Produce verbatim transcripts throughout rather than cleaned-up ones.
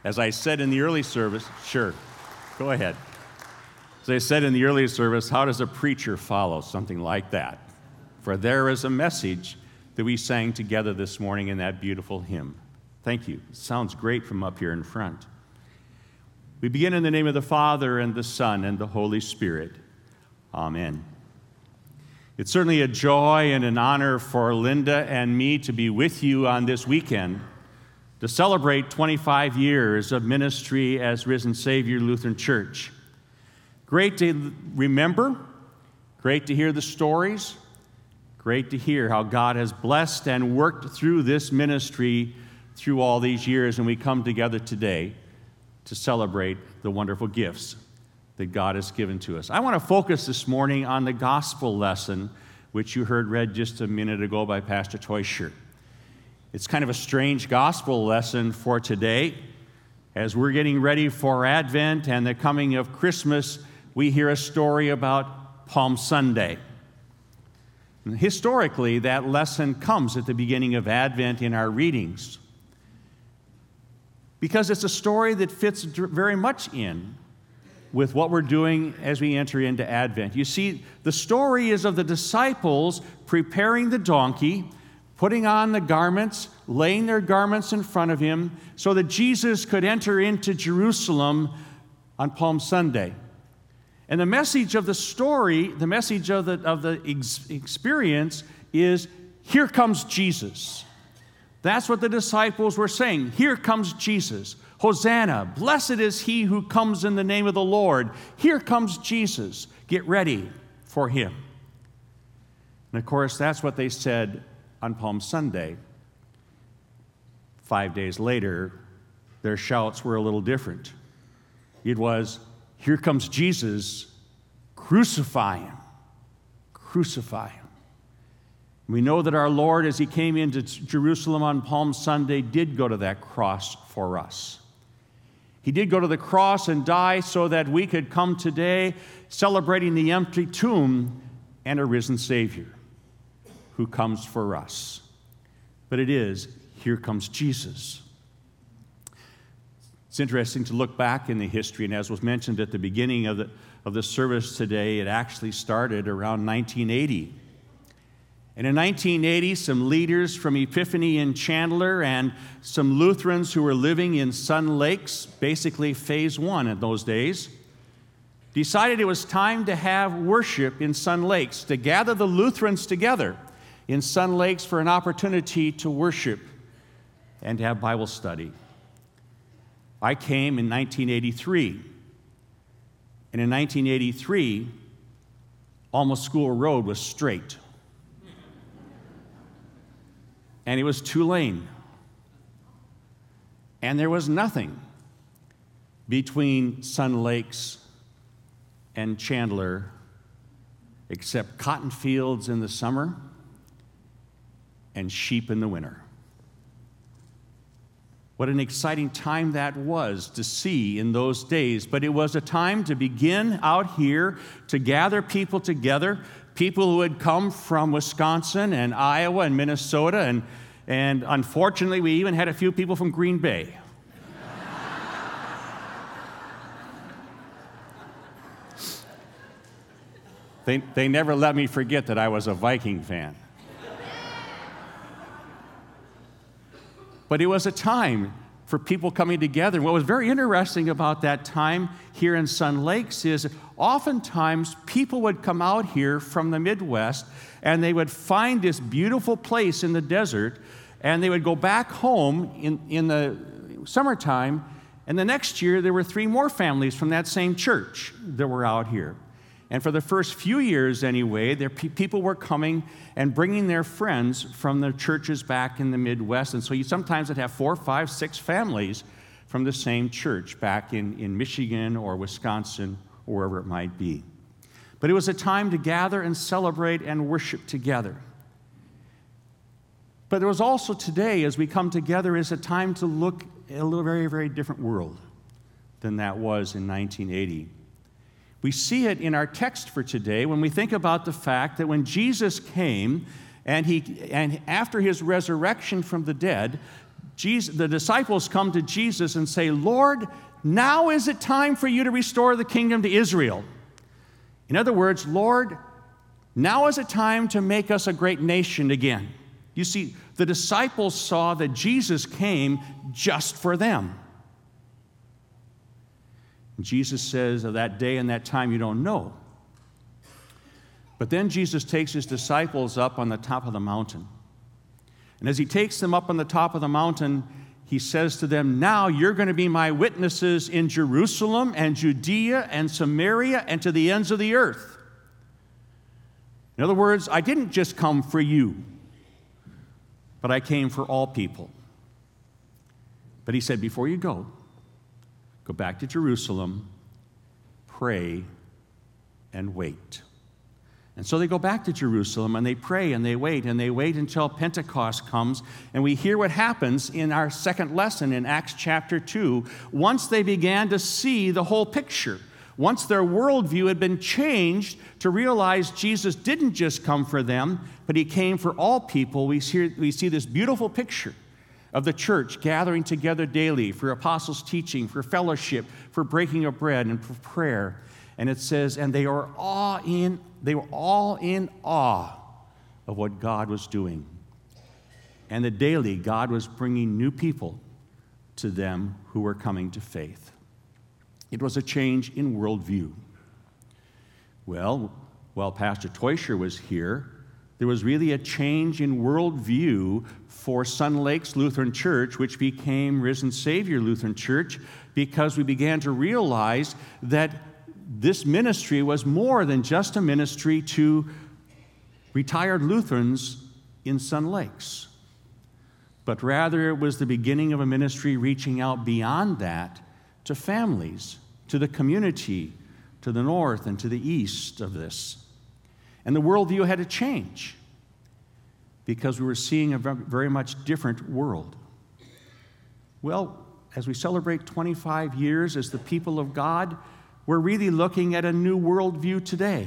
As I said in the early service, sure, go ahead. As I said in the early service, how does a preacher follow something like that? For there is a message that we sang together this morning in that beautiful hymn. Thank you. It sounds great from up here in front. We begin in the name of the Father, and the Son, and the Holy Spirit. Amen. It's certainly a joy and an honor for Linda and me to be with you on this weekend to celebrate twenty-five years of ministry as Risen Savior Lutheran Church. Great to remember, great to hear the stories, great to hear how God has blessed and worked through this ministry through all these years, and we come together today to celebrate the wonderful gifts that God has given to us. I want to focus this morning on the gospel lesson, which you heard read just a minute ago by Pastor Teuscher. It's kind of a strange gospel lesson for today. As we're getting ready for Advent and the coming of Christmas, we hear a story about Palm Sunday. And historically, that lesson comes at the beginning of Advent in our readings, because it's a story that fits very much in with what we're doing as we enter into Advent. You see, the story is of the disciples preparing the donkey, putting on the garments, laying their garments in front of him so that Jesus could enter into Jerusalem on Palm Sunday. And the message of the story, the message of the, of the ex- experience is, here comes Jesus. That's what the disciples were saying. Here comes Jesus. Hosanna, blessed is he who comes in the name of the Lord. Here comes Jesus. Get ready for him. And of course, that's what they said on Palm Sunday. Five days later, their shouts were a little different. It was, here comes Jesus, crucify him, crucify him. We know that our Lord, as he came into Jerusalem on Palm Sunday, did go to that cross for us. He did go to the cross and die so that we could come today celebrating the empty tomb and a risen Savior who comes for us. But it is, here comes Jesus. It's interesting to look back in the history, and as was mentioned at the beginning of the, of the service today, it actually started around nineteen eighty. And in nineteen eighty, some leaders from Epiphany in Chandler and some Lutherans who were living in Sun Lakes, basically phase one in those days, decided it was time to have worship in Sun Lakes, to gather the Lutherans together in Sun Lakes for an opportunity to worship and to have Bible study. I came in nineteen eighty-three, and in nineteen eighty-three, Alma School Road was straight. And it was two-lane. And there was nothing between Sun Lakes and Chandler except cotton fields in the summer and sheep in the winter. What an exciting time that was to see in those days. But it was a time to begin out here to gather people together, people who had come from Wisconsin and Iowa and Minnesota, and, and unfortunately, we even had a few people from Green Bay. they, they never let me forget that I was a Viking fan. But it was a time for people coming together. What was very interesting about that time here in Sun Lakes is oftentimes people would come out here from the Midwest and they would find this beautiful place in the desert and they would go back home in, in the summertime, and the next year there were three more families from that same church that were out here. And for the first few years anyway, there, pe- people were coming and bringing their friends from their churches back in the Midwest. And so you sometimes would have four, five, six families from the same church back in, in Michigan or Wisconsin or wherever it might be. But it was a time to gather and celebrate and worship together. But there was also today, as we come together, is a time to look at a little very, very different world than that was in nineteen eighty. We see it in our text for today when we think about the fact that when Jesus came and he and after his resurrection from the dead, Jesus, the disciples come to Jesus and say, Lord, now is it time for you to restore the kingdom to Israel. In other words, Lord, now is it time to make us a great nation again. You see, the disciples saw that Jesus came just for them. Jesus says, of that day and that time you don't know. But then Jesus takes his disciples up on the top of the mountain. And as he takes them up on the top of the mountain, he says to them, now you're going to be my witnesses in Jerusalem and Judea and Samaria and to the ends of the earth. In other words, I didn't just come for you, but I came for all people. But he said, before you go, go back to Jerusalem, pray, and wait. And so they go back to Jerusalem, and they pray, and they wait, and they wait until Pentecost comes, and we hear what happens in our second lesson in Acts chapter two. Once they began to see the whole picture, once their worldview had been changed to realize Jesus didn't just come for them, but he came for all people, we see, we see this beautiful picture of the church gathering together daily for apostles' teaching, for fellowship, for breaking of bread, and for prayer. And it says, and they were all in, they were all in awe of what God was doing. And that daily God was bringing new people to them who were coming to faith. It was a change in worldview. Well, while Pastor Teuscher was here, there was really a change in worldview for Sun Lakes Lutheran Church, which became Risen Savior Lutheran Church, because we began to realize that this ministry was more than just a ministry to retired Lutherans in Sun Lakes, but rather it was the beginning of a ministry reaching out beyond that to families, to the community, to the north and to the east of this. And the worldview had to change because we were seeing a very much different world. Well, as we celebrate twenty-five years as the people of God, we're really looking at a new worldview today.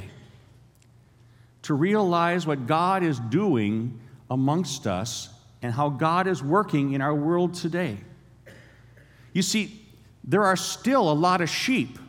To realize what God is doing amongst us and how God is working in our world today. You see, there are still a lot of sheep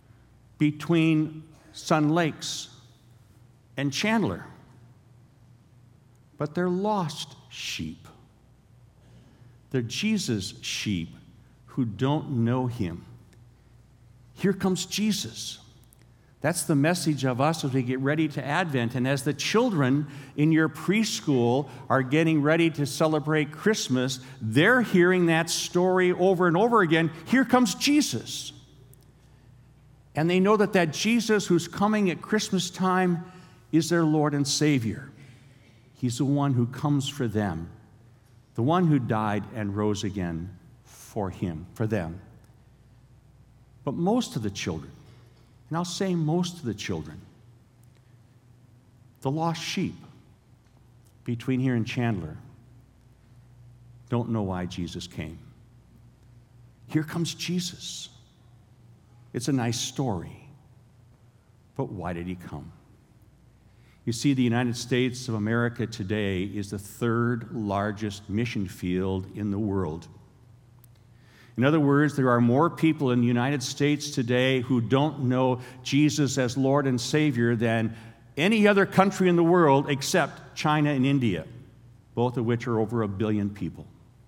between Sun Lakes and Chandler, but they're lost sheep. They're Jesus' sheep who don't know him. Here comes Jesus. That's the message of us as we get ready to Advent. And as the children in your preschool are getting ready to celebrate Christmas, they're hearing that story over and over again. Here comes Jesus. And they know that that Jesus who's coming at Christmas time is their Lord and Savior. He's the one who comes for them, the one who died and rose again for him, for them. But most of the children, and I'll say most of the children, the lost sheep between here and Chandler, don't know why Jesus came. Here comes Jesus. It's a nice story, but why did he come? You see, the United States of America today is the third largest mission field in the world. In other words, there are more people in the United States today who don't know Jesus as Lord and Savior than any other country in the world except China and India, both of which are over a billion people.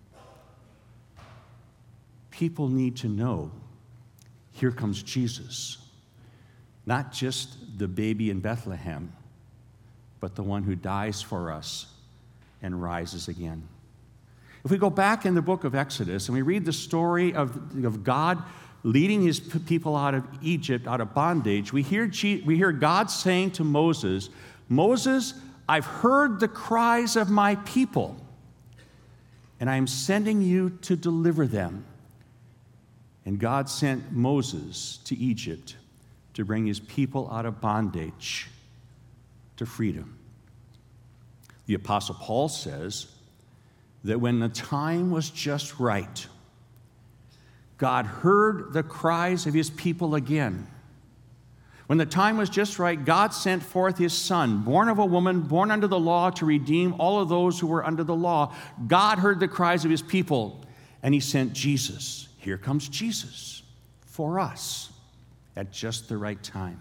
People need to know, here comes Jesus, not just the baby in Bethlehem, but the one who dies for us and rises again. If we go back in the book of Exodus and we read the story of, of God leading his people out of Egypt, out of bondage, we hear, we hear God saying to Moses, Moses, I've heard the cries of my people, and I am sending you to deliver them. And God sent Moses to Egypt to bring his people out of bondage to freedom. The Apostle Paul says that when the time was just right, God heard the cries of his people again. When the time was just right, God sent forth his Son, born of a woman, born under the law, to redeem all of those who were under the law. God heard the cries of his people, And he sent Jesus. Here comes Jesus for us at just the right time.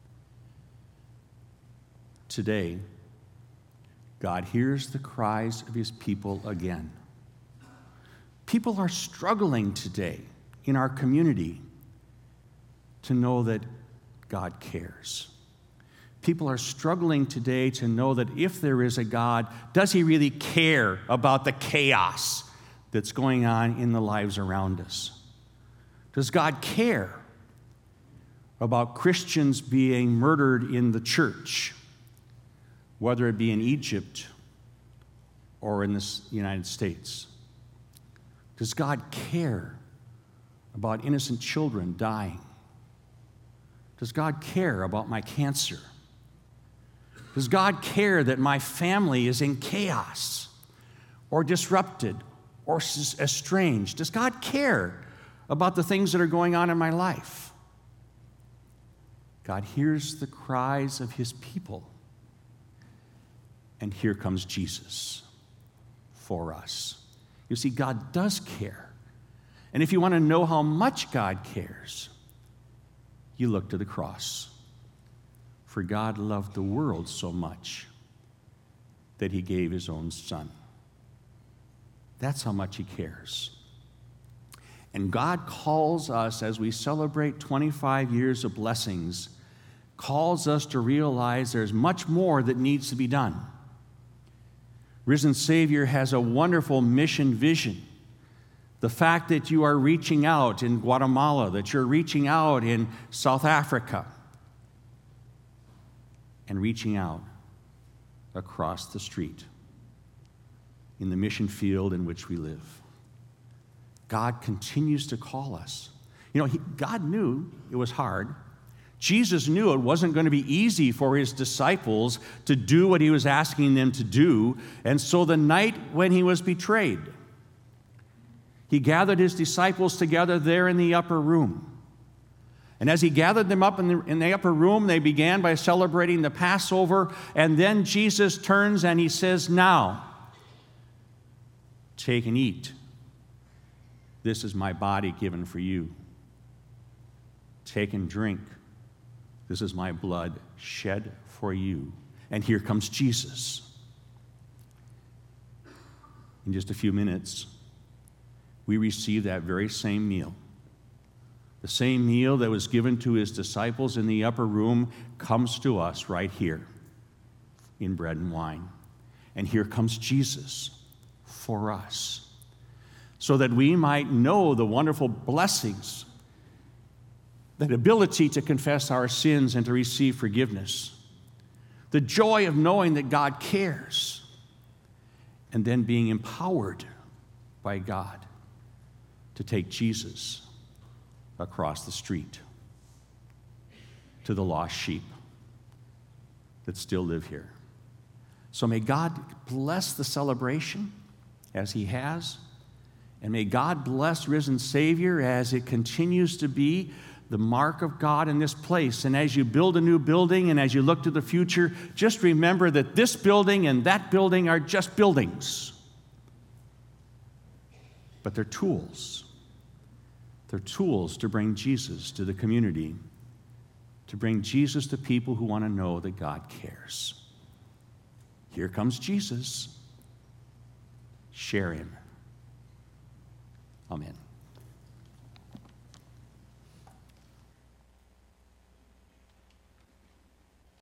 Today, God hears the cries of his people again. People are struggling today in our community to know that God cares. People are struggling today to know that if there is a God, does he really care about the chaos that's going on in the lives around us? Does God care about Christians being murdered in the church, whether it be in Egypt or in the United States? Does God care about innocent children dying? Does God care about my cancer? Does God care that my family is in chaos or disrupted or estranged? Does God care about the things that are going on in my life? God hears the cries of his people. And here comes Jesus for us. You see, God does care. And if you want to know how much God cares, you look to the cross. For God loved the world so much that he gave his own son. That's how much he cares. And God calls us, as we celebrate twenty-five years of blessings, calls us to realize there's much more that needs to be done. Risen Savior has a wonderful mission vision. The fact that you are reaching out in Guatemala, that you're reaching out in South Africa, and reaching out across the street in the mission field in which we live. God continues to call us. You know, he, God knew it was hard. Jesus knew it wasn't going to be easy for his disciples to do what he was asking them to do. And so the night when he was betrayed, he gathered his disciples together there in the upper room. And as he gathered them up in the, in the upper room, they began by celebrating the Passover. And then Jesus turns and he says, "Now, take and eat. This is my body given for you. Take and drink. This is my blood shed for you." And here comes Jesus. In just a few minutes, we receive that very same meal. The same meal that was given to his disciples in the upper room comes to us right here in bread and wine. And here comes Jesus for us, so that we might know the wonderful blessings, that ability to confess our sins and to receive forgiveness, the joy of knowing that God cares, and then being empowered by God to take Jesus across the street to the lost sheep that still live here. So may God bless the celebration as he has, and may God bless Risen Savior as it continues to be the mark of God in this place. And as you build a new building and as you look to the future, just remember that this building and that building are just buildings, but they're tools. They're tools to bring Jesus to the community, to bring Jesus to people who want to know that God cares. Here comes Jesus. Share him. Amen.